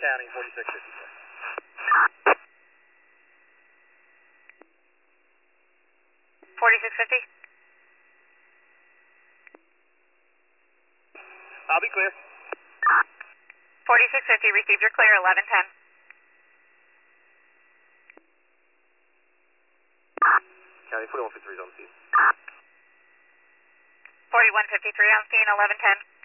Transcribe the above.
County, 4650, sir. $46.50. I'll be clear. 4650, received your clear, 1110. County 4153 is on the scene. 4153 on scene, 1110.